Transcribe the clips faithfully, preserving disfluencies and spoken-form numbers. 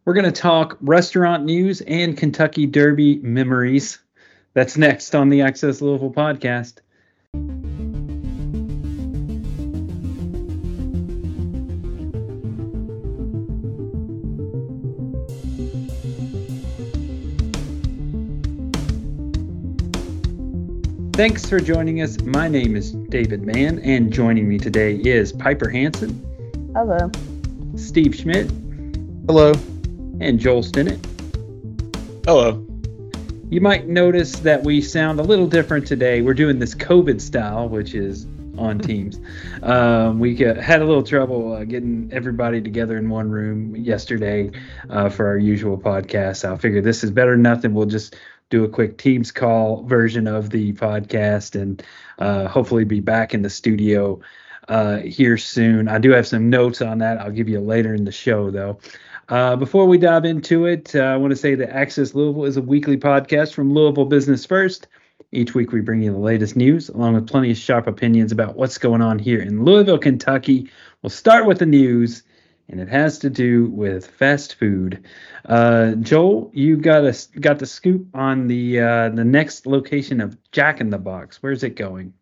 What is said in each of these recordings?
We're going to talk restaurant news and Kentucky Derby memories. That's next on the Access Louisville podcast. Thanks for joining us. My name is David Mann, and joining me today is Piper Hansen. Hello. Steve Schmidt. Hello. And Joel Stinnett. Hello. You might notice that we sound a little different today. We're doing this COVID style, which is on Teams. Um, we got, had a little trouble uh, getting everybody together in one room yesterday uh, for our usual podcast. I figured this is better than nothing. We'll just do a quick Teams call version of the podcast and uh, hopefully be back in the studio uh, here soon. I do have some notes on that. I'll give you later in the show, though. Uh, before we dive into it, uh, I want to say that Access Louisville is a weekly podcast from Louisville Business First. Each week we bring you the latest news, along with plenty of sharp opinions about what's going on here in Louisville, Kentucky. We'll start with the news, and it has to do with fast food. Uh, Joel, you got a, got the scoop on the uh, the next location of Jack in the Box. Where's it going?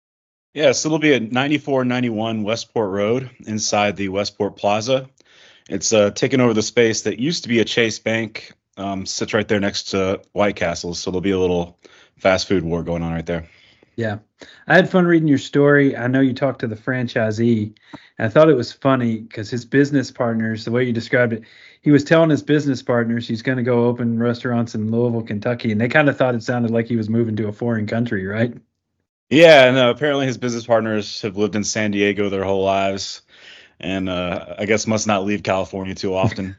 Yeah, so it'll be at ninety-four ninety-one Westport Road inside the Westport Plaza. It's uh, taking over the space that used to be a Chase Bank, um, sits right there next to White Castle. So there'll be a little fast food war going on right there. Yeah. I had fun reading your story. I know you talked to the franchisee. And I thought it was funny because his business partners, the way you described it, he was telling his business partners he's going to go open restaurants in Louisville, Kentucky. And they kind of thought it sounded like he was moving to a foreign country, right? Yeah, and uh, apparently his business partners have lived in San Diego their whole lives. And uh, I guess must not leave California too often.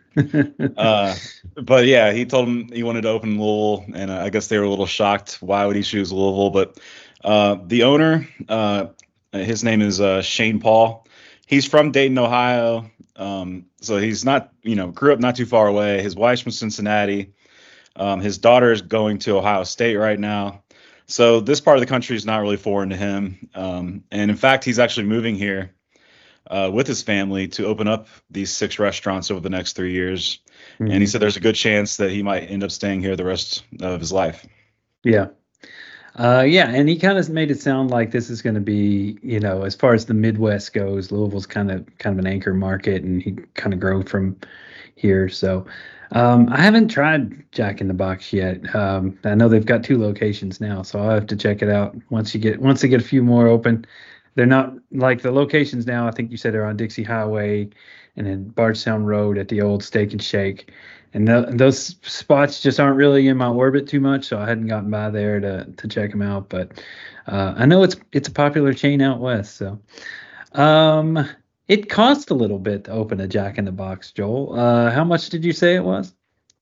uh, but yeah, he told them he wanted to open Louisville, and uh, I guess they were a little shocked. Why would he choose Louisville? But uh, the owner, uh, his name is uh, Shane Paul. He's from Dayton, Ohio. Um, so he's not, you know, grew up not too far away. His wife's from Cincinnati. Um, his daughter is going to Ohio State right now. So this part of the country is not really foreign to him. Um, and in fact, he's actually moving here Uh, with his family to open up these six restaurants over the next three years. Mm-hmm. And he said there's a good chance that he might end up staying here the rest of his life. Yeah. Uh, yeah. And he kind of made it sound like this is going to be, you know, as far as the Midwest goes, Louisville's kind of kind of an anchor market, and he kind of grow from here. So um, I haven't tried Jack in the Box yet. Um, I know they've got two locations now, so I'll have to check it out once you get once they get a few more open. They're not like the locations now. I think you said they're on Dixie Highway and then Bardstown Road at the old Steak and Shake. And th- those spots just aren't really in my orbit too much, so I hadn't gotten by there to to check them out. But uh, I know it's it's a popular chain out west. So um, it cost a little bit to open a Jack in the Box, Joel. Uh, how much did you say it was?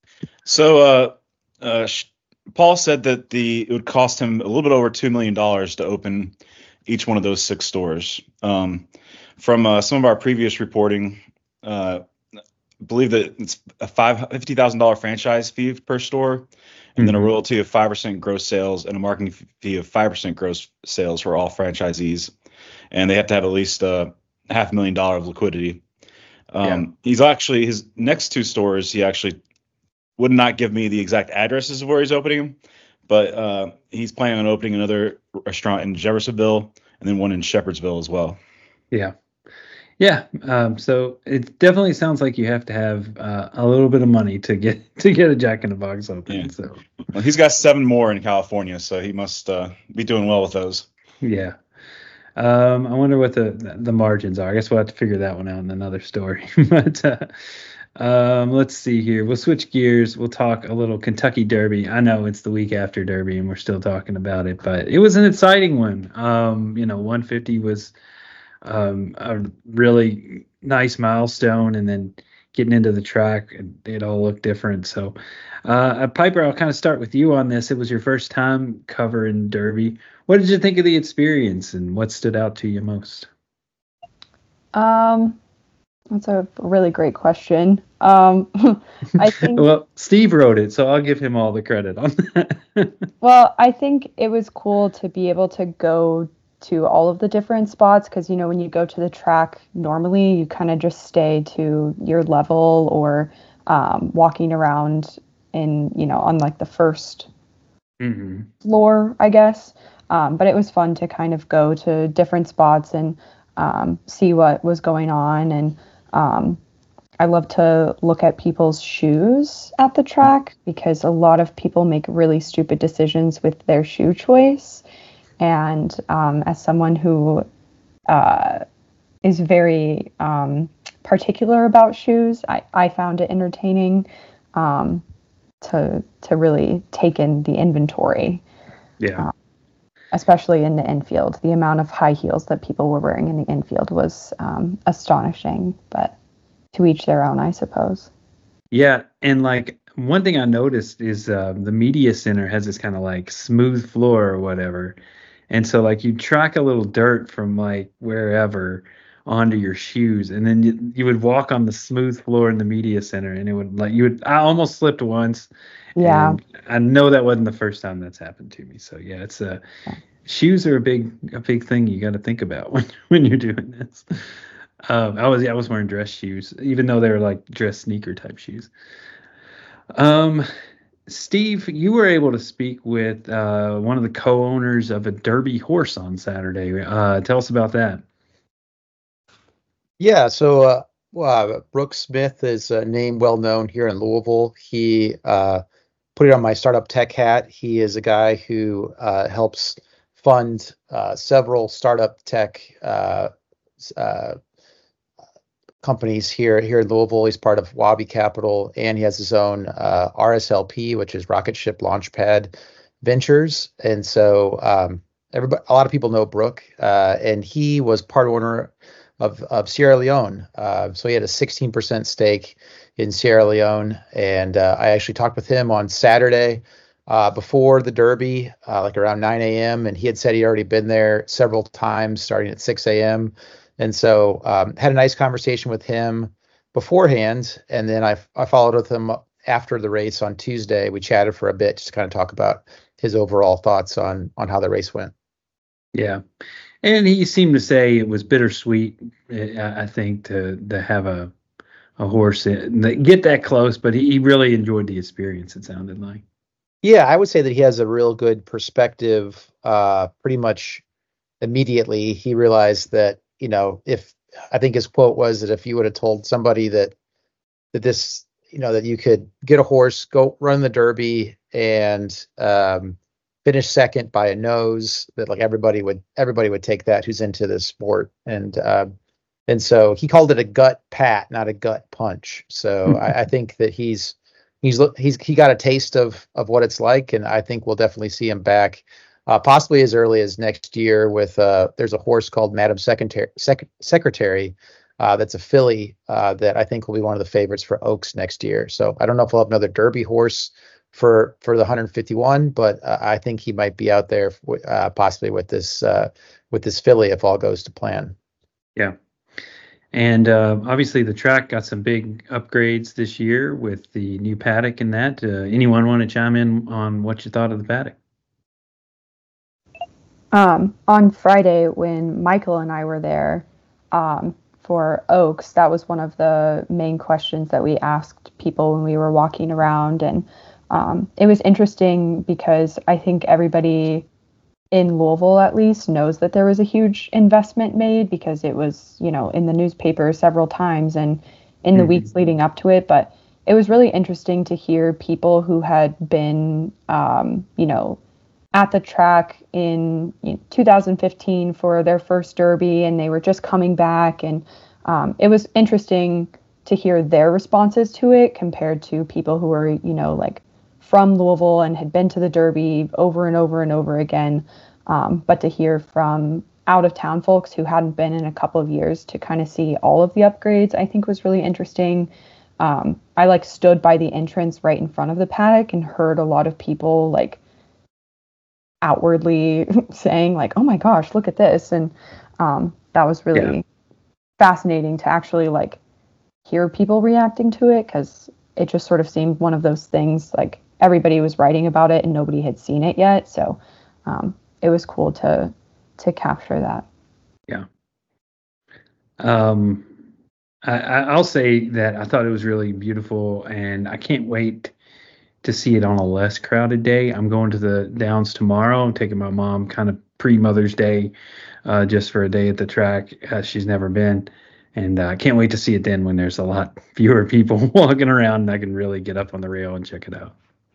So uh, uh, Paul said that the it would cost him a little bit over two million dollars to open each one of those six stores. Um, from uh, some of our previous reporting, uh, believe that it's a five fifty thousand dollar franchise fee per store, and mm-hmm. then a royalty of five percent gross sales and a marketing fee of five percent gross sales for all franchisees, and they have to have at least uh, half a million dollar of liquidity. Um, yeah. He's actually his next two stores. He actually would not give me the exact addresses of where he's opening them. But uh, he's planning on opening another restaurant in Jeffersonville and then one in Shepherdsville as well. Yeah. Yeah. Um, so it definitely sounds like you have to have uh, a little bit of money to get to get a Jack in the Box open. Yeah. So well, he's got seven more in California, so he must uh, be doing well with those. Yeah. Um, I wonder what the the margins are. I guess we'll have to figure that one out in another story. but uh, Um, let's see here. We'll switch gears. We'll talk a little Kentucky Derby. I know it's the week after Derby and we're still talking about it, but it was an exciting one. Um, you know, one fifty was um, a really nice milestone, and then getting into the track, it, it all looked different. So, uh, Piper, I'll kind of start with you on this. It was your first time covering Derby. What did you think of the experience, and what stood out to you most? Um, that's a really great question. Um, I think. Well, Steve wrote it, so I'll give him all the credit on that. Well, I think it was cool to be able to go to all of the different spots, because, you know, when you go to the track, normally you kind of just stay to your level or um, walking around in, you know, on like the first Mm-hmm. floor, I guess. Um, but it was fun to kind of go to different spots and um, see what was going on. And um, I love to look at people's shoes at the track because a lot of people make really stupid decisions with their shoe choice. And um, as someone who uh, is very um, particular about shoes, I, I found it entertaining um, to to really take in the inventory, Yeah. uh, especially in the infield. The amount of high heels that people were wearing in the infield was um, astonishing, but to each their own, I suppose. Yeah, and like one thing I noticed is uh, the media center has this kind of like smooth floor or whatever, and so like you track a little dirt from like wherever onto your shoes, and then you, you would walk on the smooth floor in the media center, and it would like you would. I almost slipped once, Yeah. and I know that wasn't the first time that's happened to me. So yeah, it's a shoes are a big a big thing you got to think about when when you're doing this. Um, I was yeah, I was wearing dress shoes, even though they were like dress sneaker type shoes. Um, Steve, you were able to speak with uh, one of the co-owners of a Derby horse on Saturday. Uh, tell us about that. Yeah, so uh, well, uh, Brooks Smith is a name well known here in Louisville. He uh, put it on my startup tech hat. He is a guy who uh, helps fund uh, several startup tech uh, uh, companies here here in Louisville. He's part of Wabi Capital, and he has his own uh, R S L P, which is Rocket Ship Launchpad Ventures. And so um, everybody, a lot of people know Brooke, uh, and he was part owner of of Sierra Leone. Uh, so he had a sixteen percent stake in Sierra Leone, and uh, I actually talked with him on Saturday uh, before the Derby, uh, like around nine a.m. And he had said he'd already been there several times, starting at six a.m. And so um, had a nice conversation with him beforehand, and then I I followed with him after the race on Tuesday. We chatted for a bit just to kind of talk about his overall thoughts on on how the race went. Yeah, and he seemed to say it was bittersweet. I I think to to have a a horse in, get that close, but he, he really enjoyed the experience. It sounded like. Yeah, I would say that he has a real good perspective. Uh, pretty much immediately, he realized that, you know, if I think his quote was that if you would have told somebody that that this, you know, that you could get a horse, go run the Derby, and um, finish second by a nose, that like everybody would everybody would take that who's into this sport. And uh, and so he called it a gut pat, not a gut punch. So I, I think that he's he's he's he got a taste of of what it's like, and I think we'll definitely see him back. Uh, possibly as early as next year with uh, there's a horse called Madam Secretary, Sec- Secretary uh, that's a filly uh, that I think will be one of the favorites for Oaks next year. So I don't know if we'll have another Derby horse for for the one fifty-one, but uh, I think he might be out there uh, possibly with this uh, with this filly if all goes to plan. Yeah. And uh, obviously the track got some big upgrades this year with the new paddock and that. Uh, anyone want to chime in on what you thought of the paddock? Um, on Friday, when Michael and I were there um, for Oaks, that was one of the main questions that we asked people when we were walking around. And um, it was interesting because I think everybody in Louisville, at least, knows that there was a huge investment made because it was, you know, in the newspaper several times and in the mm-hmm. weeks leading up to it. But it was really interesting to hear people who had been, um, you know, at the track in you know, two thousand fifteen for their first Derby, and they were just coming back. And um, it was interesting to hear their responses to it compared to people who were, you know, like from Louisville and had been to the Derby over and over and over again. Um, but to hear from out of town folks who hadn't been in a couple of years to kind of see all of the upgrades, I think was really interesting. Um, I like stood by the entrance right in front of the paddock and heard a lot of people like outwardly saying like, oh my gosh, look at this. And um, that was really yeah. fascinating to actually like hear people reacting to it, because it just sort of seemed one of those things like everybody was writing about it and nobody had seen it yet. So um, it was cool to to capture that. Yeah. Um, I, I- I'll say that I thought it was really beautiful, and I can't wait to see it on a less crowded day. I'm going to the Downs tomorrow. I'm taking my mom kind of pre Mother's Day, uh, just for a day at the track. Uh, she's never been, and uh, I can't wait to see it then when there's a lot fewer people walking around, and I can really get up on the rail and check it out.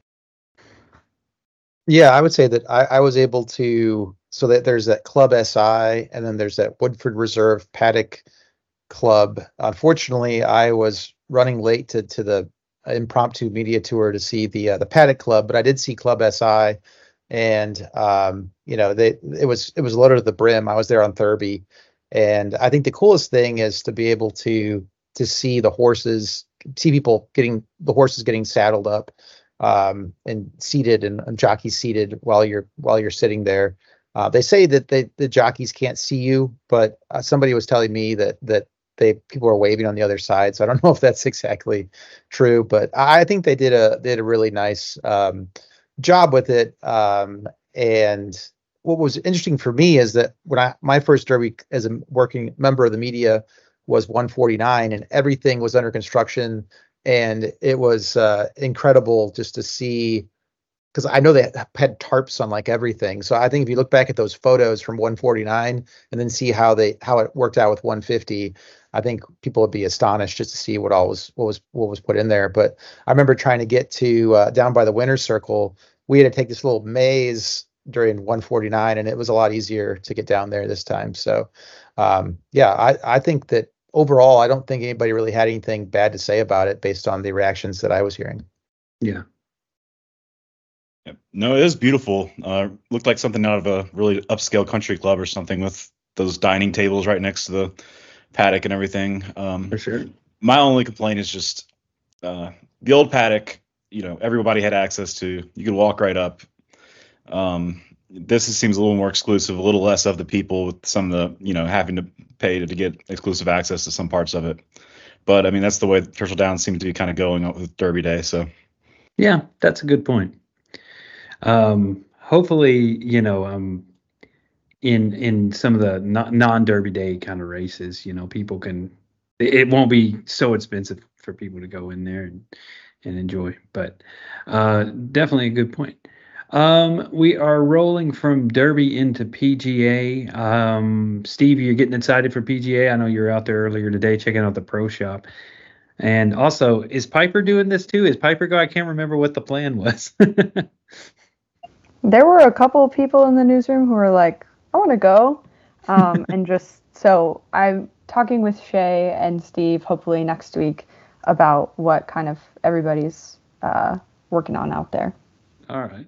Yeah, I would say that I, I was able to, so that there's that Club S I, and then there's that Woodford Reserve Paddock Club. Unfortunately, I was running late to to the impromptu media tour to see the uh, the Paddock Club, but I did see Club S I, and um, you know, they it was it was loaded to the brim. I was there on Thurby, and I think the coolest thing is to be able to to see the horses, see people getting the horses getting saddled up, um, and seated, and, and jockeys seated while you're while you're sitting there. Uh, they say that they, the jockeys can't see you, but uh, somebody was telling me that that they people are waving on the other side. So I don't know if that's exactly true, but I think they did a did a really nice um, job with it. Um, and what was interesting for me is that when I my first Derby as a working member of the media was one forty-nine, and everything was under construction, and it was uh, incredible just to see, because I know they had tarps on like everything. So I think if you look back at those photos from one forty-nine and then see how they how it worked out with one fifty, I think people would be astonished just to see what all was what was what was put in there. But I remember trying to get to uh, down by the winner's circle. We had to take this little maze during one forty-nine, and it was a lot easier to get down there this time. So um, yeah, I I think that overall, I don't think anybody really had anything bad to say about it based on the reactions that I was hearing. Yeah. Yep. No, it is beautiful. Uh, looked like something out of a really upscale country club or something, with those dining tables right next to the paddock and everything. Um, For sure. My only complaint is just uh, the old paddock. You know, everybody had access to. You could walk right up. Um, this is, seems a little more exclusive, a little less of the people, with some of the, you know, having to pay to, to get exclusive access to some parts of it. But I mean, that's the way Churchill Downs seemed to be kind of going with Derby Day. So Yeah, that's a good point. Um, hopefully, you know, um, in in some of the non Derby Day kind of races, you know, people can. It, it won't be so expensive for people to go in there and and enjoy. But uh, definitely a good point. Um, we are rolling from Derby into P G A. Um, Steve, you're getting excited for P G A. I know you were out there earlier today checking out the pro shop. And also, is Piper doing this too? Is Piper go? I can't remember what the plan was. There were a couple of people in the newsroom who were like, I want to go. Um, and just so I'm talking with Shay and Steve, hopefully next week, about what kind of everybody's uh, working on out there. All right.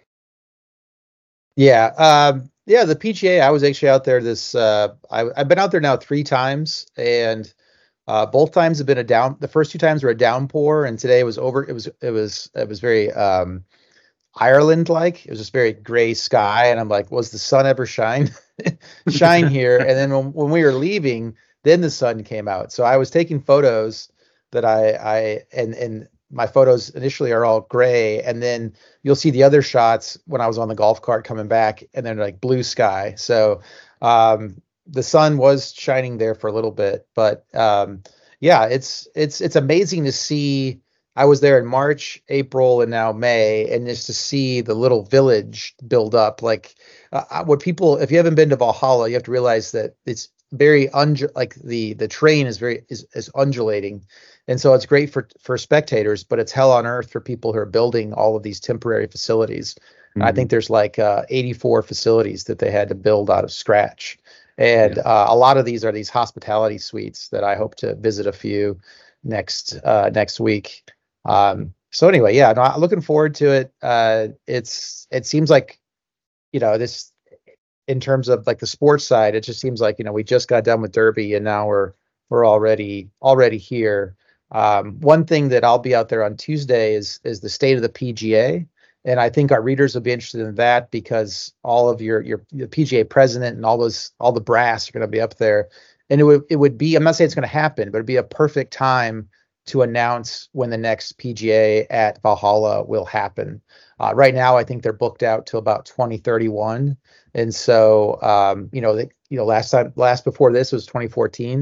Yeah. Um, yeah. The P G A, I was actually out there this, uh, I, I've been out there now three times, and uh, both times have been a down. The first two times were a downpour, and today was over. It was, it was, it was very, um, Ireland like. It was just very gray sky, and I'm like, was the sun ever shine shine here? And then when, when we were leaving, then the sun came out. So I was taking photos that I I and and my photos initially are all gray, and then you'll see the other shots when I was on the golf cart coming back, and then like blue sky. So um the sun was shining there for a little bit, but um yeah, it's it's it's amazing to see. I was there in March, April, and now May, and just to see the little village build up. Like uh, what people, if you haven't been to Valhalla, you have to realize that it's very undu- like the the terrain is very is, is undulating, and so it's great for for spectators, but it's hell on earth for people who are building all of these temporary facilities. Mm-hmm. I think there's like uh, eighty-four facilities that they had to build out of scratch, and yeah. uh, a lot of these are these hospitality suites that I hope to visit a few next uh, next week. Um, so anyway, yeah, no, I'm looking forward to it. Uh, it's, it seems like, you know, this, in terms of like the sports side, it just seems like, you know, we just got done with Derby, and now we're, we're already, already here. Um, one thing that I'll be out there on Tuesday is, is the state of the P G A. And I think our readers will be interested in that, because all of your, your, your P G A president and all those, all the brass are going to be up there. And it would, it would be, I'm not saying it's going to happen, but it'd be a perfect time to announce when the next P G A at Valhalla will happen. Uh, right now, I think they're booked out till about twenty thirty-one, and so um, you know, they, you know, last time, last before this was twenty fourteen.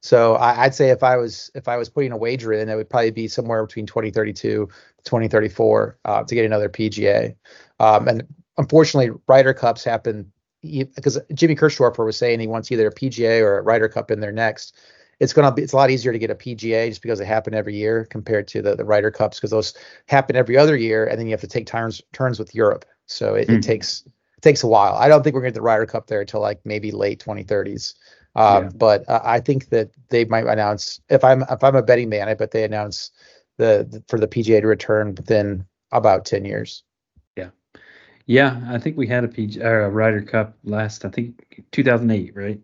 So I, I'd say if I was if I was putting a wager in, it would probably be somewhere between twenty thirty-two to twenty thirty-four uh, to get another P G A. Um, and unfortunately, Ryder Cups happen because Jimmy Kirschdorfer was saying he wants either a P G A or a Ryder Cup in there next. It's gonna be it's a lot easier to get a P G A just because they happen every year compared to the the Ryder Cups, because those happen every other year, and then you have to take turns turns with Europe. So it, mm. it takes it takes a while. I don't think we're gonna get the Ryder Cup there until like maybe late twenty thirties. Um, yeah. But uh, I think that they might announce, if I'm if I'm a betting man, I bet they announce the, the for the P G A to return within about ten years. Yeah, yeah. I think we had a P G A or a Ryder Cup last, I think two thousand eight, right?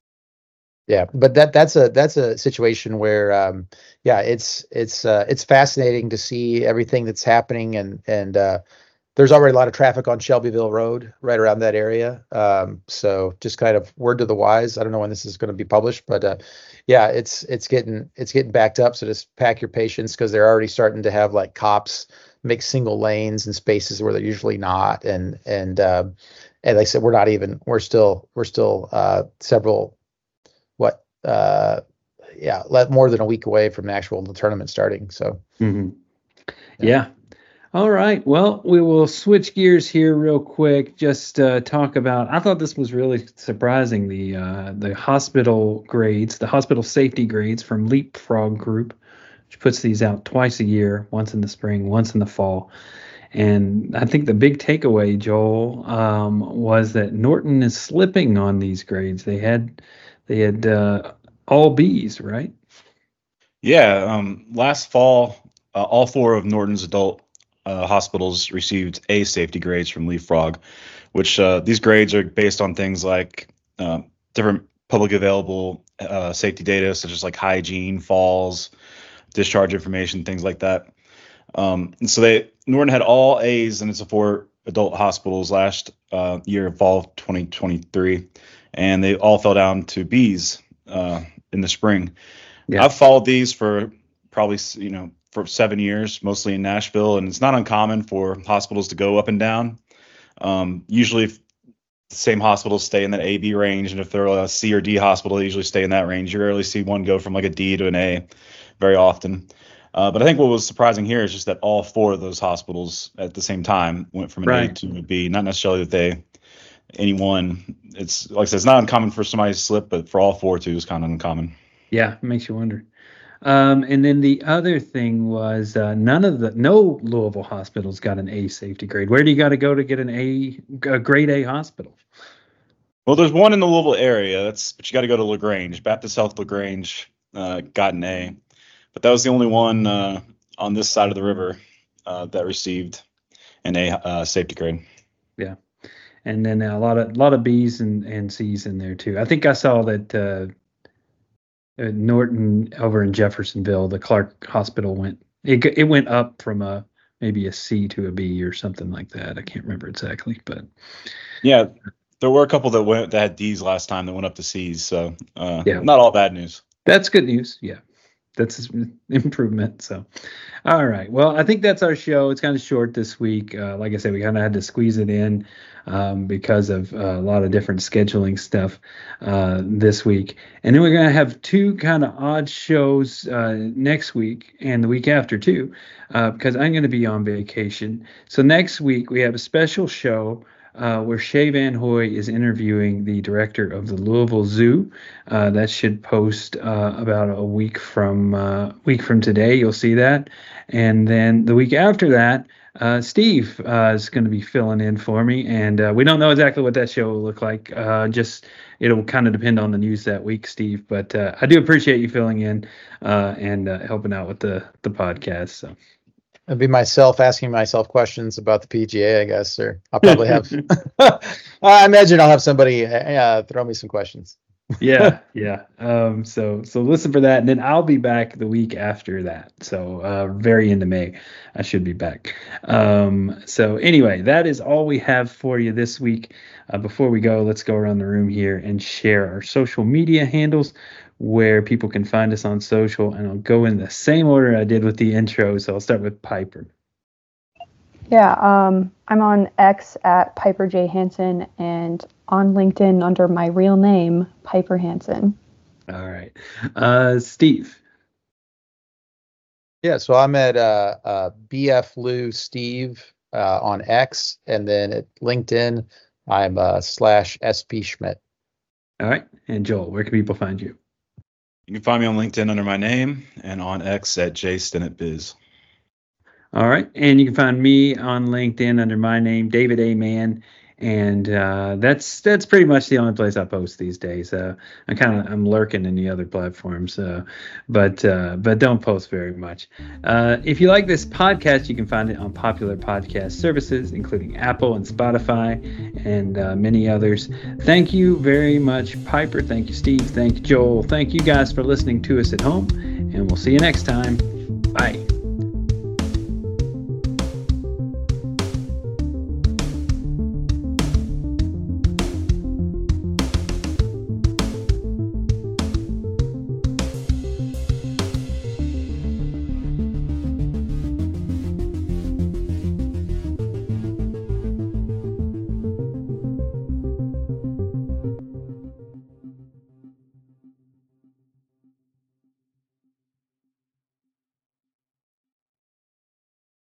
Yeah, but that that's a that's a situation where um, yeah, it's it's uh, it's fascinating to see everything that's happening, and and uh, there's already a lot of traffic on Shelbyville Road right around that area. Um, so just kind of word to the wise. I don't know when this is going to be published, but uh, yeah, it's it's getting it's getting backed up. So just pack your patience, because they're already starting to have like cops make single lanes in spaces where they're usually not. And and uh, and like I said, we're not even we're still we're still uh, several what uh, yeah let more than a week away from the actual the tournament starting. So mm-hmm. yeah. yeah. All right. Well, we will switch gears here real quick. Just uh, talk about. I thought this was really surprising. The uh, the hospital grades, the hospital safety grades from Leapfrog Group, which puts these out twice a year, once in the spring, once in the fall. And I think the big takeaway, Joel, um, was that Norton is slipping on these grades. They had they had uh, all B's, right? Yeah. Um, last fall, uh, all four of Norton's adult Uh, hospitals received A safety grades from Leapfrog, which uh, these grades are based on things like uh, different public available uh, safety data, such as like hygiene, falls, discharge information, things like that. Um, and so they Norton had all A's in its four adult hospitals last uh, year, fall of twenty twenty-three, and they all fell down to B's uh, in the spring. Yeah. I've followed these for probably, you know, for seven years, mostly in Nashville, and it's not uncommon for hospitals to go up and down. Um, usually, if the same hospitals stay in that A B range, and if they're a C or D hospital, they usually stay in that range. You rarely see one go from like a D to an A very often. Uh, but I think what was surprising here is just that all four of those hospitals at the same time went from an right. A to a B. Not necessarily that they, any one. It's like I said, it's not uncommon for somebody to slip, but for all four too is kind of uncommon. Yeah, it makes you wonder. Um, and then the other thing was uh, none of the no Louisville hospitals got an A safety grade. Where do you got to go to get an A, a grade A hospital? Well, there's one in the Louisville area. That's but you got to go to LaGrange. Baptist Health LaGrange uh, got an A, but that was the only one uh, on this side of the river uh, that received an A uh, safety grade. Yeah, and then a lot of a lot of B's and, and C's in there too. I think I saw that. Uh, Uh, Norton over in Jeffersonville, the Clark Hospital went it it went up from a maybe a C to a B or something like that. I can't remember exactly, but yeah, there were a couple that went that had D's last time that went up to C's. So uh, yeah, not all bad news. That's good news. Yeah, that's improvement. So, all right. Well, I think that's our show. It's kind of short this week. Uh, like I said, we kind of had to squeeze it in um, because of uh, a lot of different scheduling stuff uh, this week. And then we're going to have two kind of odd shows uh, next week and the week after too, uh, because I'm going to be on vacation. So next week we have a special show Uh, where Shay Van Hoy is interviewing the director of the Louisville Zoo. Uh, that should post uh, about a week from uh, week from today. You'll see that, and then the week after that, uh, Steve uh, is going to be filling in for me, and uh, we don't know exactly what that show will look like. Uh, just it'll kind of depend on the news that week, Steve. But uh, I do appreciate you filling in uh, and uh, helping out with the the podcast. So. It'd be myself asking myself questions about the P G A, I guess, or I'll probably have. I imagine I'll have somebody uh, throw me some questions. yeah, yeah. Um, so, so listen for that, and then I'll be back the week after that. So, uh, very into May, I should be back. Um, so, anyway, that is all we have for you this week. Uh, before we go, let's go around the room here and share our social media handles, where people can find us on social, and I'll go in the same order I did with the intro. So I'll start with Piper. Yeah, um, I'm on X at Piper J Hansen and on LinkedIn under my real name, Piper Hansen. All right. Uh, Steve. Yeah, so I'm at uh, uh, B F Lou Steve uh, on X, and then at LinkedIn, I'm uh, slash S P Schmidt. All right. And Joel, where can people find you? You can find me on LinkedIn under my name and on X at J Stinnett Biz. All right. And you can find me on LinkedIn under my name, David A. Mann. And uh, that's that's pretty much the only place I post these days. Uh, I kind of I'm lurking in the other platforms, uh, but uh, but don't post very much. Uh, if you like this podcast, you can find it on popular podcast services, including Apple and Spotify and uh, many others. Thank you very much, Piper. Thank you, Steve. Thank you, Joel. Thank you guys for listening to us at home, and we'll see you next time. Bye.